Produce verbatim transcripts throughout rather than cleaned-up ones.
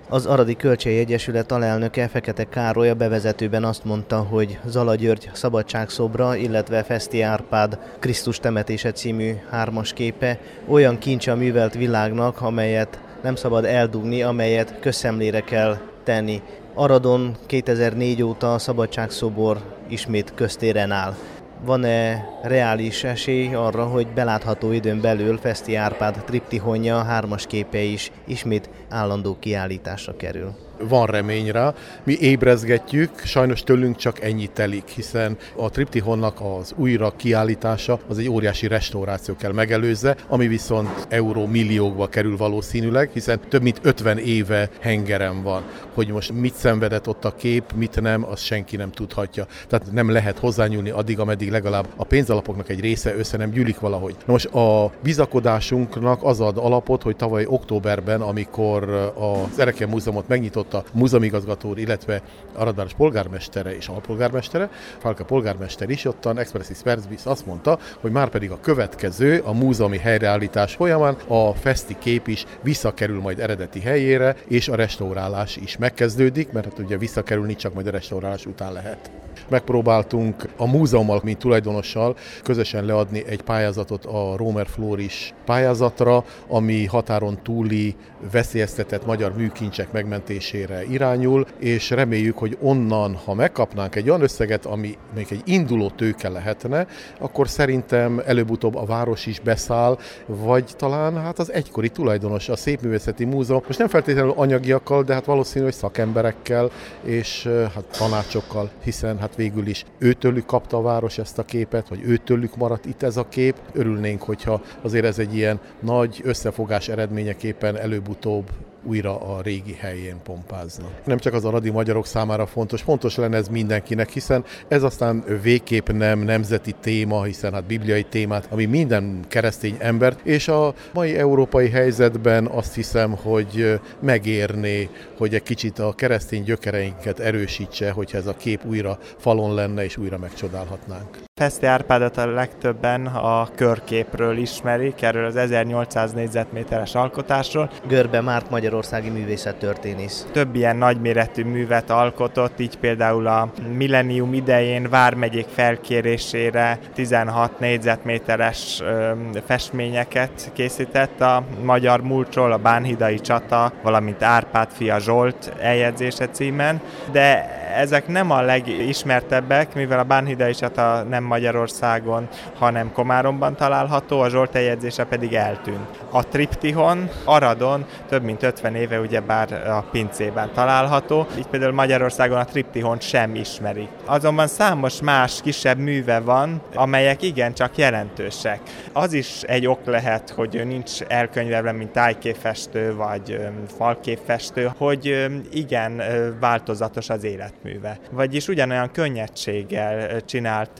Az Aradi Kölcsei Egyesület alelnöke Fekete Károly a bevezetőben azt mondta, hogy Zala György szabadságszobra, illetve Feszti Árpád Krisztus temetése című hármas képe olyan kincs a művelt világnak, amelyet nem szabad eldugni, amelyet közszemlére kell tenni. Aradon kétezer-négy óta a szabadságszobor ismét köztéren áll. Van-e reális esély arra, hogy belátható időn belül Feszti Árpád triptihonja, hármas képe is ismét állandó kiállításra kerül? Van remény rá. Mi ébrezgetjük, sajnos tőlünk csak ennyi telik, hiszen a triptihonnak az újra kiállítása az egy óriási restauráció kell megelőzze, ami viszont euró milliókba kerül valószínűleg, hiszen több mint ötven éve hengeren van. Hogy most mit szenvedett ott a kép, mit nem, azt senki nem tudhatja. Tehát nem lehet hozzányúlni addig, ameddig legalább a pénzalapoknak egy része össze nem gyűlik valahogy. Na most a bizakodásunknak az ad alapot, hogy tavaly októberben, amikor az Ereke Múzeumot megnyitott a múzeumigazgató úr, illetve Aradváros polgármestere és alpolgármestere, Falka polgármester is, ottan expressis verbis azt mondta, hogy már pedig a következő, a múzeumi helyreállítás folyamán a feszti kép is visszakerül majd eredeti helyére, és a restaurálás is megkezdődik, mert hát ugye visszakerülni csak majd a restaurálás után lehet. Megpróbáltunk a múzeummal, mint tulajdonossal közösen leadni egy pályázatot a Rómer Floris pályázatra, ami határon túli veszélyeztetett magyar műkincsek megmentésére irányul, és reméljük, hogy onnan, ha megkapnánk egy olyan összeget, ami még egy induló tőke lehetne, akkor szerintem előbb-utóbb a város is beszáll, vagy talán hát az egykori tulajdonos, a Szépművészeti Múzeum, most nem feltétlenül anyagiakkal, de hát valószínű, hogy szakemberekkel és hát tanácsokkal, hiszen hát végül is őtőlük kapta a város ezt a képet, vagy őtőlük maradt itt ez a kép. Örülnénk, hogyha azért ez egy ilyen nagy összefogás eredményeképpen előbb-utóbb újra a régi helyén pompázna. Nem csak az aradi magyarok számára fontos, fontos lenne ez mindenkinek, hiszen ez aztán végképp nem nemzeti téma, hiszen hát bibliai témát, ami minden keresztény embert, és a mai európai helyzetben azt hiszem, hogy megérné, hogy egy kicsit a keresztény gyökereinket erősítse, hogyha ez a kép újra falon lenne, és újra megcsodálhatnánk. Feszti Árpádot a legtöbben a körképről ismerik, erről az ezernyolcszáz négyzetméteres alkotásról. Görbe Márk magyarországi művészettörténész. Több ilyen nagyméretű művet alkotott, így például a millennium idején vármegyék felkérésére tizenhat négyzetméteres ö, festményeket készített a magyar múltról, a bánhidai csata, valamint Árpád fia Zsolt eljegyzése címen, de ezek nem a legismertebbek, mivel a bánhidai csata nem Magyarországon, hanem Komáromban található, a Zsolt eljegyzése pedig eltűnt. A triptihon Aradon több mint ötven éve ugyebár a pincében található, így például Magyarországon a triptihont sem ismerik. Azonban számos más kisebb műve van, amelyek igencsak jelentősek. Az is egy ok lehet, hogy nincs elkönyvelve, mint tájképfestő vagy falképfestő, hogy igen változatos az életműve. Vagyis ugyanolyan könnyedséggel csinált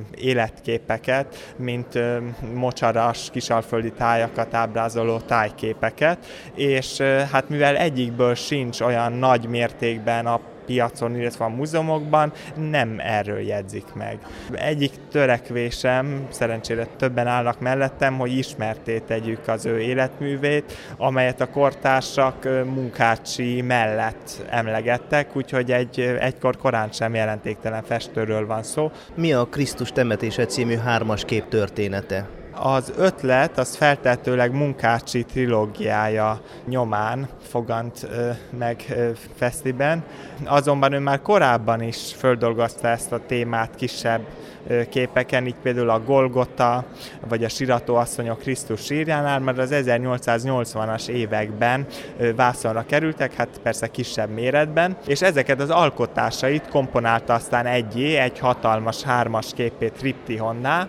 életképeket, mint mocsaras kisalföldi tájakat ábrázoló tájképeket, és hát mivel egyikből sincs olyan nagy mértékben a piacon, illetve a múzeumokban, nem erről jegyzik meg. Egyik törekvésem, szerencsére többen állnak mellettem, hogy ismertté tegyük az ő életművét, amelyet a kortársak Munkácsi mellett emlegettek, úgyhogy egy, egykor korán sem jelentéktelen festőről van szó. Mi a Krisztus temetése című hármas kép története? Az ötlet az feltehetőleg Munkácsi trilógiája nyomán fogant ö, meg ö, Fesztiben, azonban ő már korábban is földolgozta ezt a témát kisebb ö, képeken, így például a Golgota vagy a Siratóasszonyok Krisztus sírjánál, mert az ezernyolcszáznyolcvanas években ö, vászonra kerültek, hát persze kisebb méretben, és ezeket az alkotásait komponálta aztán egyé, egy hatalmas hármas képét triptihonná,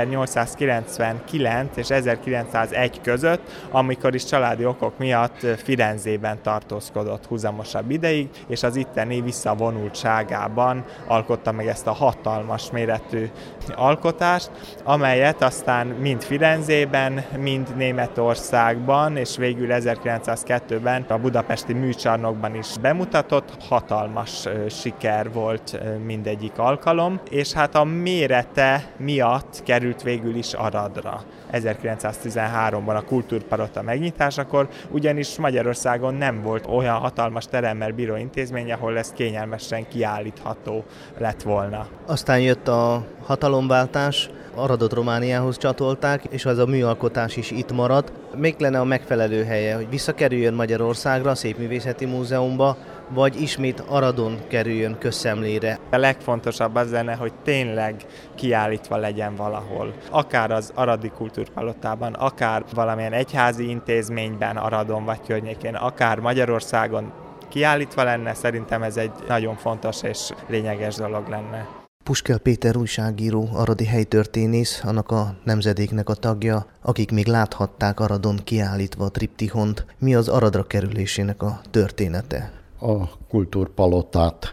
ezernyolcszázkilencvenkilenc és ezerkilencszázegy között, amikor is családi okok miatt Firenzében tartózkodott húzamosabb ideig, és az itteni visszavonultságában alkotta meg ezt a hatalmas méretű alkotást, amelyet aztán mind Firenzében, mind Németországban, és végül ezerkilencszázkettőben a budapesti műcsarnokban is bemutatott. Hatalmas siker volt mindegyik alkalom, és hát a mérete miatt került végül is Aradra. Aradra ezerkilencszáztizenháromban a Kultúrpalota megnyitásakor, ugyanis Magyarországon nem volt olyan hatalmas teremmel bíró intézmény, ahol ez kényelmesen kiállítható lett volna. Aztán jött a hatalomváltás, Aradot Romániához csatolták, és az a műalkotás is itt maradt. Még lenne a megfelelő helye, hogy visszakerüljön Magyarországra, a Szépművészeti Múzeumba, vagy ismét Aradon kerüljön közszemlére? A legfontosabb az lenne, hogy tényleg kiállítva legyen valahol. Akár az Aradi Kultúrpalotában, akár valamilyen egyházi intézményben Aradon vagy környékén, akár Magyarországon kiállítva lenne, szerintem ez egy nagyon fontos és lényeges dolog lenne. Puskel Péter újságíró, aradi helytörténész, annak a nemzedéknek a tagja, akik még láthatták Aradon kiállítva a triptihont. Mi az Aradra kerülésének a története? A Kultúrpalotát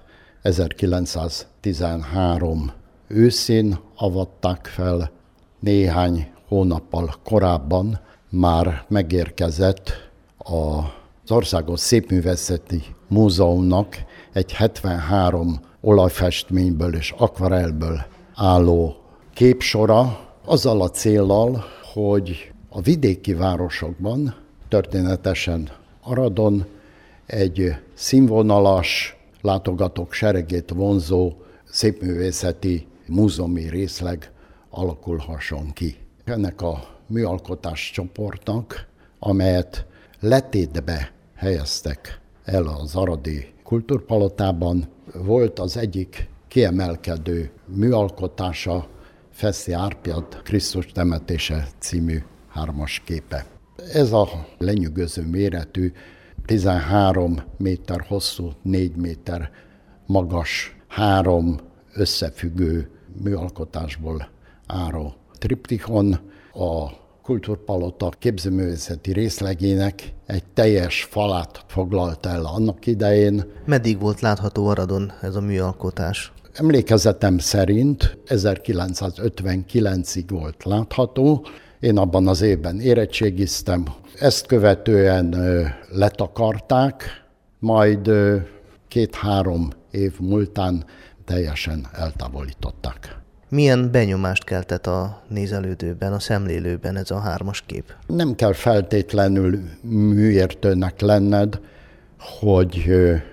ezerkilencszáztizenhárom őszén avatták fel, néhány hónappal korábban már megérkezett az Országos Szépművészeti Múzeumnak egy hetvenhárom olajfestményből és akvarellből álló képsora, azzal a céllal, hogy a vidéki városokban, történetesen Aradon, egy színvonalas, látogatók seregét vonzó szépművészeti múzeumi részleg alakulhasson ki. Ennek a műalkotás csoportnak, amelyet letétbe helyeztek el az Aradi Kultúrpalotában, volt az egyik kiemelkedő műalkotása Feszti Árpád Krisztus temetése című hármas képe. Ez a lenyűgöző méretű, tizenhárom méter hosszú, négy méter magas, három összefüggő műalkotásból álló triptihon a Kultúrpalota képzőművészeti részlegének egy teljes falát foglalta el annak idején. Meddig volt látható Aradon ez a műalkotás? Emlékezetem szerint ezerkilencszázötvenkilencig volt látható. Én abban az évben érettségiztem. Ezt követően ö, letakarták, majd ö, két-három év múltán teljesen eltávolították. Milyen benyomást keltett a nézelődőben, a szemlélőben ez a hármas kép? Nem kell feltétlenül műértőnek lenned, hogy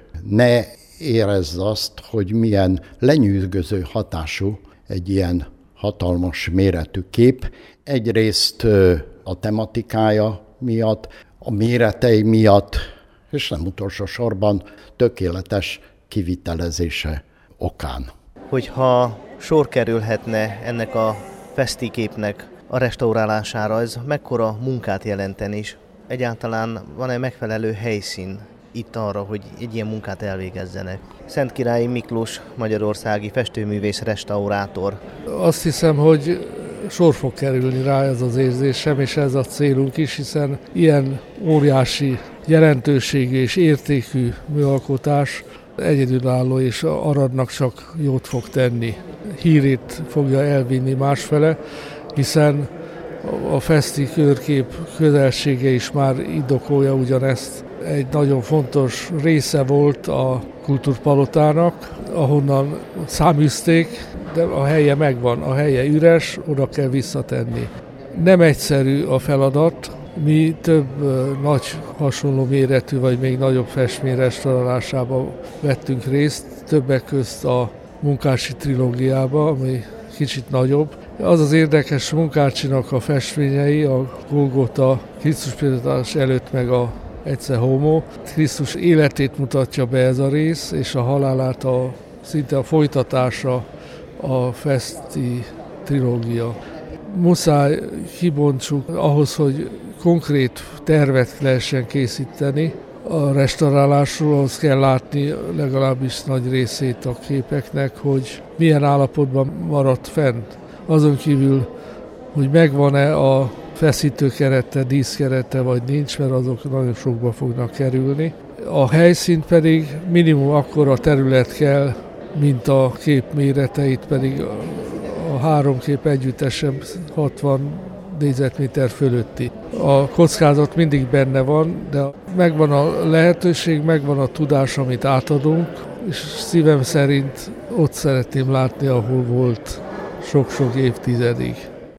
ne érezd azt, hogy milyen lenyűgöző hatású egy ilyen hatalmas méretű kép. Egyrészt a tematikája miatt, a méretei miatt, és nem utolsó sorban tökéletes kivitelezése okán. Hogyha sor kerülhetne ennek a festiképnek a restaurálására, ez mekkora munkát jelenten is? Egyáltalán van-e megfelelő helyszín itt arra, hogy egy ilyen munkát elvégezzenek? Szentkirályi Miklós, magyarországi festőművész, restaurátor. Azt hiszem, hogy sor fog kerülni rá, ez az érzésem, és ez a célunk is, hiszen ilyen óriási jelentőségű és értékű műalkotás egyedülálló, és Aradnak csak jót fog tenni. Hírét fogja elvinni másfele, hiszen a feszti körkép közelsége is már indokolja ugyanezt. Egy nagyon fontos része volt a Kultúrpalotának, ahonnan száműzték, de a helye megvan, a helye üres, oda kell visszatenni. Nem egyszerű a feladat, mi több nagy hasonló méretű, vagy még nagyobb festmény restaurálásában vettünk részt, többek közt a Munkácsi trilógiába, ami kicsit nagyobb. Az az érdekes Munkácsinak a festményei, a Golgota Krisztus példátás előtt meg a Ecce Homo. Krisztus életét mutatja be ez a rész, és a halálát a, szinte a folytatása a feszti trilógia. Muszáj kibontsuk ahhoz, hogy konkrét tervet lehessen készíteni a restaurálásról, ahhoz kell látni legalábbis nagy részét a képeknek, hogy milyen állapotban maradt fent. Azon kívül, hogy megvan-e a feszítőkerete, díszkerete, vagy nincs, mert azok nagyon sokba fognak kerülni. A helyszínt pedig minimum akkora terület kell, mint a kép méreteit, pedig a három kép együttesen hatvan négyzetméter fölötti. A kockázat mindig benne van, de megvan a lehetőség, megvan a tudás, amit átadunk, és szívem szerint ott szeretném látni, ahol volt sok-sok évtizedig.